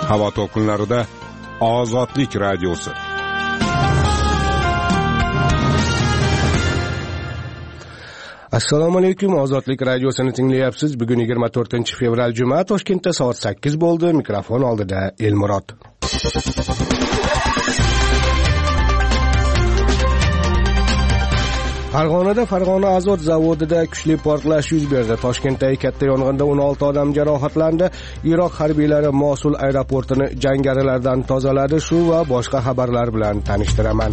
Havo to'lqinlarida Ozodlik radiosi. Assalomu alaykum, Ozodlik radiosini tinglayapsiz. Bugun 24-fevral juma, Toshkentda soat 8 bo'ldi. Mikrofon oldida Elmurod. Farg'onada Farg'ona azot zavodida kuchli portlash yuz berdi. Toshkentdagi katta yong'inda 16 odam jarohatlandi. Iroq harbiylari Mosul aeroportini jangarilardan tozaladi. Shu va boshqa xabarlar bilan tanishtiraman.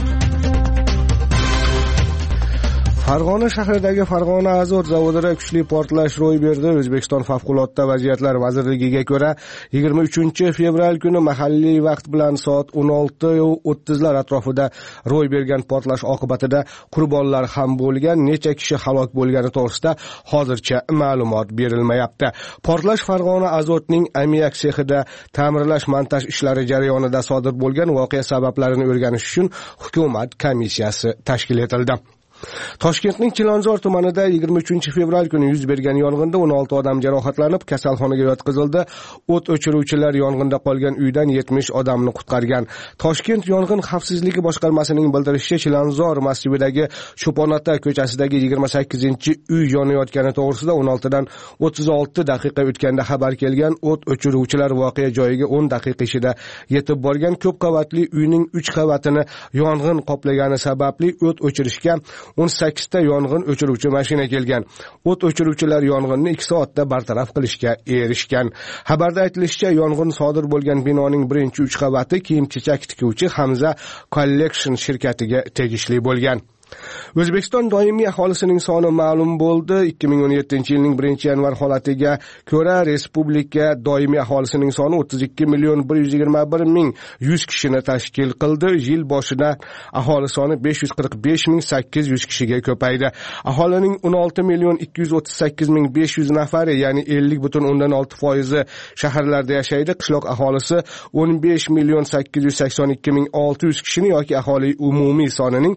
Farg'ona shahridagi Farg'ona azot zavodida kuchli portlash ro'y berdi. O'zbekiston favqulodda vaziyatlar vazirligiga ko'ra 23-fevral kuni mahalliy vaqt bilan soat 16:30 atrofida ro'y bergan portlash oqibatida qurbonlar ham bo'lgan, necha kishi halok bo'lgani to'g'risida hozircha ma'lumot berilmayapti. Portlash Farg'ona azotning ammoniak sexida ta'mirlash montaj ishlari jarayonida sodir bo'lgan. Voqea sabablarini o'rganish uchun hukumat komissiyasi tashkil etildi. Toshkentning Chilonzor tumanida 23-fevral kuni yuz bergan yong'inda 16 odam jarohatlanib, kasalxonaga yotqizildi. O't o'chiruvchilar yong'inda qolgan uydan 70 odamni qutqargan. Toshkent yong'in xavfsizligi boshqarmasining bildirishicha, Chilonzor masjididagi Cho'ponota ko'chasidagi 28-uy yonayotgani to'g'risida 16 dan 36 daqiqa o'tganda xabar kelgan. O't o'chiruvchilar voqea joyiga 10 daqiqa ichida yetib borgan. Ko'p qavatli uyning 3 qavatini yong'in qoplagani sababli o't o'chirishga 18 ta yong'in o'chiruvchi mashina kelgan. O't o'chiruvchilar yong'inni 2 soatda bartaraf qilishga erishgan. Xabarda aytilishicha, yong'in sodir bo'lgan binoning birinchi 3 qavati kiyim-kechak tikuvchi Hamza Collection shirkatiga tegishli bo'lgan. O'zbekiston doimiy aholisining soni ma'lum bo'ldi. 2017-yilning 1-yanvar holatiga ko'ra respublika doimiy aholisining soni 32,121,100 kishini tashkil qildi. Yil boshida aholi soni 545,800 kishiga ko'paydi. Aholining 16,238,500 nafari, ya'ni 50,6% shaharlarda yashaydi. Qishloq aholisi 15,882,600 kishini yoki aholi umumiy sonining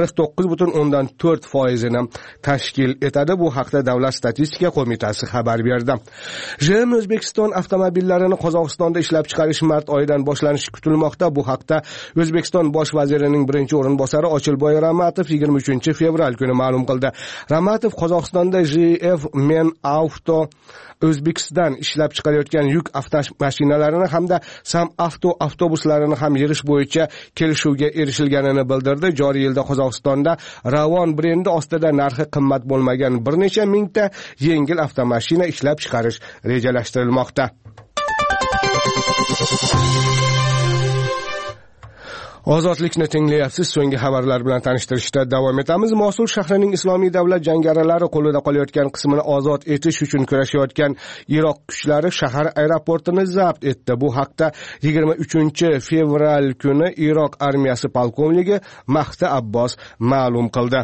49,4%ni tashkil etadi. Bu haqda Davlat statistika qo'mitasi xabar berdi. JM O'zbekiston avtomobillarini Qozog'istonda ishlab chiqarish mart oyidan boshlanishi kutilmoqda. Bu haqda O'zbekiston bosh vazirining birinchi o'rinbosari Ochilboy Ramatov 23-fevral kuni ma'lum qildi. Ramatov Qozog'istonda JF Men Auto O'zbekiston ishlab chiqarayotgan yuk avtomashinalarini hamda Sam Avto avtobuslarini ham yig'ish bo'yicha kelishuvga erishilganini bildirdi. Joriy yilda Qozog'istonda Ravon brendi ostida narxi qimmat bo'lmagan bir necha mingta yengil avtomashina ishlab chiqarish rejalashtirilmoqda. Ozodlikni tinglayapsiz. So'nggi xabarlar bilan tanishtirishda davom etamiz. Mosul shahrining Islomiy davlat jangarilari qo'lida qolayotgan qismini ozod etish uchun kurashayotgan Iroq kuchlari shahar aeroportini zabt etdi. Bu haqda 23-fevral kuni Iroq armiyasi polkovniki Mahdi Abbos ma'lum qildi.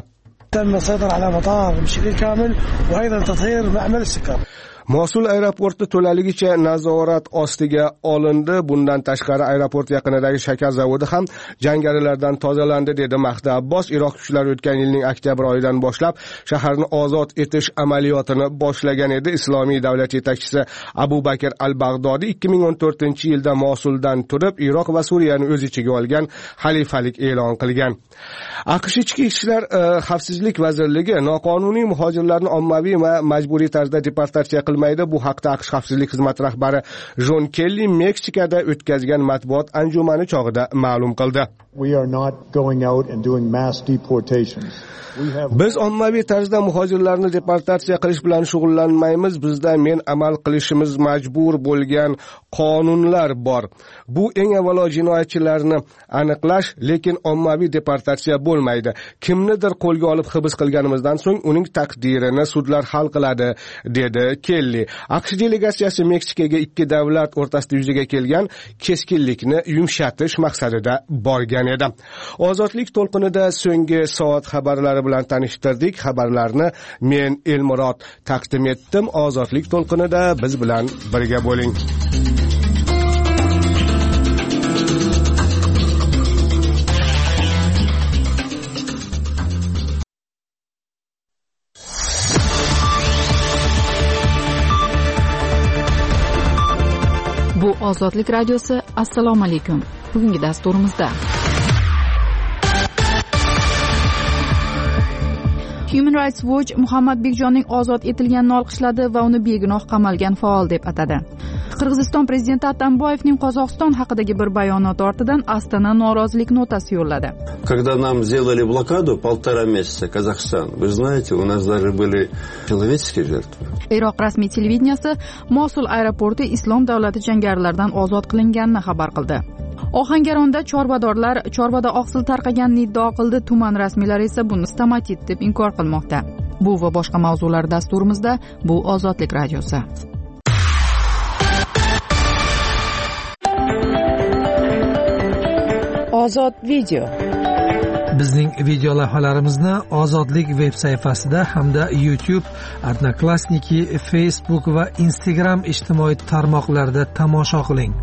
Mosul aeroporti to'laligicha nazorat ostiga olindi. Bundan tashqari aeroport yaqinidagi shakar zavodi ham jangarilardan tozalandi, dedi Mahdi Abbos. Iroq kuchlari o'tgan yilning oktyabr oyidan boshlab shaharni ozod etish amaliyotini boshlagan edi. Islomiy davlat yetakchisi Abu Bakr al-Bag'dodiy 2014-yilda Mosuldan turib Iroq va Suriyani o'z ichiga olgan xalifalik e'lon qilgan. AQSh ichki ishlar xavfsizlik vazirligi noqonuniy muhojirlarni ommaviy va majburiy tarzda deportatsiya qilmaydi. Bu haqda AQSh xavfsizlik xizmati rahbari Jon Kelli Meksikada o'tkazgan matbuot anjumani chog'ida ma'lum qildi. Biz ommaviy tarzda muhojirlarni deportatsiya qilish bilan shug'ullanmaymiz. Bizda men amal qilishimiz majbur bo'lgan qonunlar bor. Bu eng avvalo jinoyatchilarni aniqlash, lekin ommaviy deportatsiya bo'lmaydi. Kimnidir qo'lga olib hibs qilganimizdan so'ng uning taqdirini sudlar hal qiladi, dedi Kelli. AQSh delegatsiyasi Meksikaga ikki davlat o'rtasida yuzaga kelgan keskinlikni yumshatish maqsadida borgan edi. Ozodlik to'lqinida so'nggi soat xabarlari bilan tanishtirdik. Xabarlarni men Elmurod taqdim etdim. Ozodlik to'lqinida biz bilan birga bo'ling. Bu Ozodlik radiosi, assalomu alaykum. Bugungi dasturimizda Human Rights Watch Muhammad Bekjonning ozod etilganini olqishladi va uni begunoh qamalgan faol deb atadi. Qirg'iziston prezidenti Atamboyevning Qozog'iston haqidagi bir bayonoti ortidan Astana norozilik notasi yo'lladi. Когда нам сделали блокаду 1,5 месяца Казахстан, вы знаете, у нас даже были человеческие жертвы. Iroq rasmiy televideniyasi Mosul aeroporti Islom davlati jangarilaridan ozod qilinganini xabar qildi. Ohangaronda chorvadorlar chorvada oqsil tarqaganini iddao qildi, tuman rasmiylari esa buni stomatit deb inkor qilmoqda. Bu va boshqa mavzular dasturimizda. Bu Ozodlik radiosi. Ozod video. Bizning video lavhalarimizni Ozodlik veb sayfasida hamda YouTube, Odnoklassniki, Facebook va Instagram ijtimoiy tarmoqlarida tomosha qiling.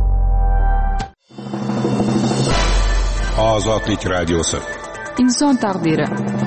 Ozodlik radiosi. Inson taqdiri.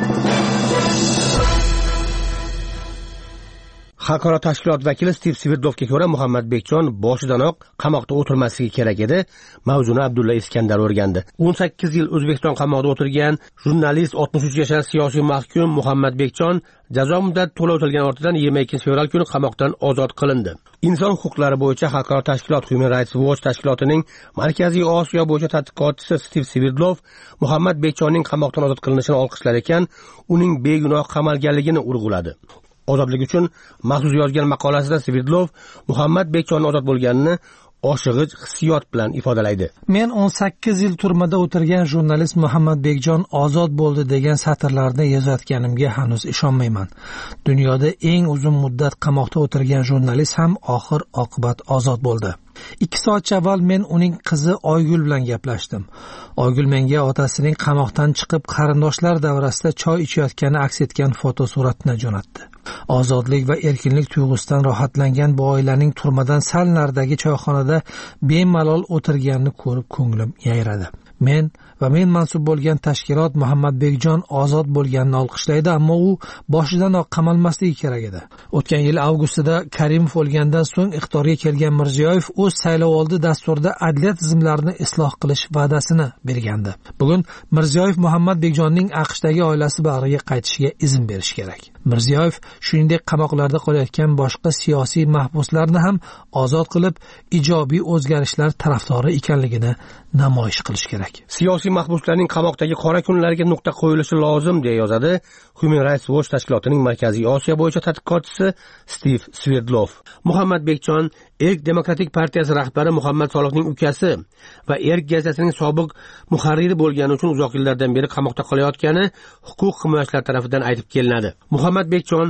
Xalqaro tashkilot vakili Steve Svirdlovga ko'ra Muhammad Bekjon boshidanoq qamoqda o'tirmasligi kerak edi. Mavzuni Abdulla Iskandar o'rgandi. 18 yil O'zbekiston qamoqda o'tirgan jurnalist 63 yoshli siyosiy mahkum Muhammad Bekjon jazo muddati to'la o'tilgan ortidan 22 fevral kuni qamoqdan ozod qilindi. Inson huquqlari bo'yicha xalqaro tashkilot Human Rights Watch tashkilotining Markaziy Osiyo bo'yicha tadqiqotchisi Steve Svirdlov Muhammad Bekjonning qamoqdan ozod qilinishini olqishlar ekan, uning begunoh qamalganligini urg'uladi. Ozodlik uchun maxsus yozgan maqolasida Svirdlov Muhammad Bekjonning ozod bo'lganini oshig'ich hissiyot bilan ifodalaydi. Men 18 yil turmada o'tirgan jurnalist Muhammad Bekjon ozod bo'ldi degan satrlarni yozayotganimga hanuz ishonmayman. Dunyoda eng uzun muddat qamoqda o'tirgan jurnalist ham oxir oqibat ozod bo'ldi. 2 soat avval men uning qizi Oygul bilan gaplashdim. Oygul menga otasining qamoqdan chiqib qarindoshlar davrasida choy ichayotgani aks etgan fotosuratni jo'natdi. Ozodlik va erkinlik tuyg'usidan rohatlangan bu oilaning turmadan sal naridagi choyxonada bemalol o'tirganini ko'rib ko'nglim yayradi. Men va men mansub bo'lgan tashkilot Muhammad Bekjon ozod bo'lganini olqishlaydi, ammo u boshidanoq qamalmasligi kerak edi. O'tgan yil avgustida Karimov o'lgandan so'ng iqtidorga kelgan Mirziyoyev o'z saylovoldi dasturida adliya tizimlarini isloh qilish va'dasini bergandi. Bugun Mirziyoyev Muhammad Bekjonning AQShdagi oilasi bag'riga qaytishiga izn berish kerak. Mirziyoyev shuningdek qamoqlarda qolayotgan boshqa siyosiy mahbuslarni ham ozod qilib, ijobiy o'zgarishlar tarafdori ekanligini namoyish qilish kerak. Siyosiy mahbuslarning qamoqdagi qora kunlariga nuqta qo'yilishi lozim, deya yozadi Human Rights Watch tashkilotining Markaziy Osiyo bo'yicha tadqiqotchisi Steve Svirdlov. Muhammad Bekjon Erk Demokratik partiyasi rahbari Muhammad Solihning ukasi va Erk gazetasining sobiq muharriri bo'lgani uchun uzoq yillardan beri qamoqda qolayotgani huquq himoyachilar tomonidan aytib kelinadi. Muhammad Bekjon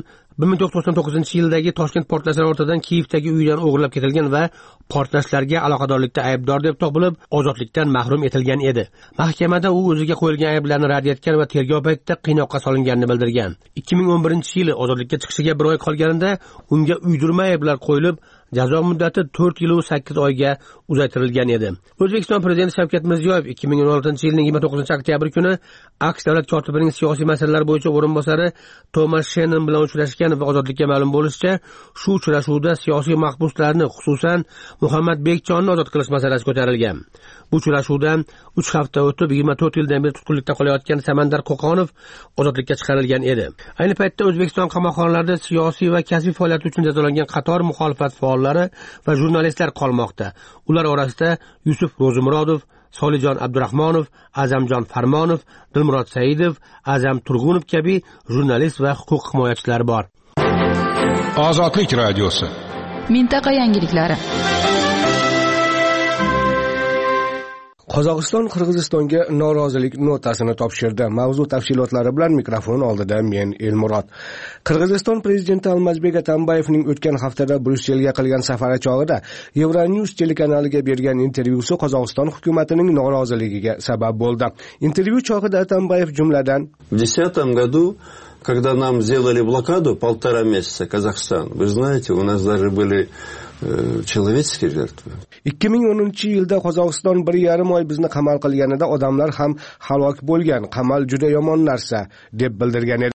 1999-yildagi Toshkent portlashlari ortidan Kiyevdagi uyidan o'g'irlab ketilgan va portlashlarga aloqadorlikda aybdor deb topilib, ozodlikdan mahrum etilgan edi. Mahkamada u o'ziga qo'yilgan ayblarni rad etgan va tergov paytida qiynoqqa solinganini bildirgan. 2011-yili ozodlikka chiqishiga 1 oy qolganida unga uydirma ayblar qo'yilib, jazo muddati 4 yil va 8 oyga uzaytirilgan edi. O'zbekiston prezidenti Shavkat Mirziyoyev 2016-yilning 29-oktyabr kuni AQSh davlat kotibining siyosiy masalalar bo'yicha o'rinbosari Thomas Shannon bilan uchrashgan va ozodlikka ma'lum bo'lishicha, shu uchrashuvda siyosiy mahbuslarni, xususan Muhammad Bekjonni ozod qilish masalasi ko'tarilgan. Bu uchrashuvdan 3 hafta o'tib 24 yildan beri tutqunlikda qolayotgan Samandar Qo'qonov ozodlikka chiqarilgan edi. Ayni paytda O'zbekiston qamoqxonalarida siyosiy va kasbiy faoliyat uchun jazolangan qator muxolifat faollari va jurnalistlar qolmoqda. Ular orasida Yusuf Ro'zimurodov, Solijon Abdurahmonov, Azamjon Farmonov, Dilmurod Saidov, Azam Turg'unov kabi jurnalist va huquq himoyachilar bor. Ozodlik radiosi. Mintaqa yangiliklari. Qozog'iston Qirg'izistonga norozilik notasini topshirdi. Mavzu tafsilotlari bilan mikrofon oldida men Elmurod. Qirg'iziston prezidenti Almazbek Atambayevning o'tgan haftada Bryusselga qilgan safari chog'ida Euronews telekanaliga bergan intervyusi Qozog'iston hukumatining noroziligiga sabab bo'ldi. Intervyu chog'ida Atambayev jumladan: В 2010 году, когда нам сделали блокаду 1,5 месяца Казахстан, вы знаете, у нас даже были человеческие жертвы. 2010-yilda Qozog'iston 1,5 oy bizni qamal qilganida odamlar ham halok bo'lgan. Qamal juda yomon narsa deb bildirgan edi.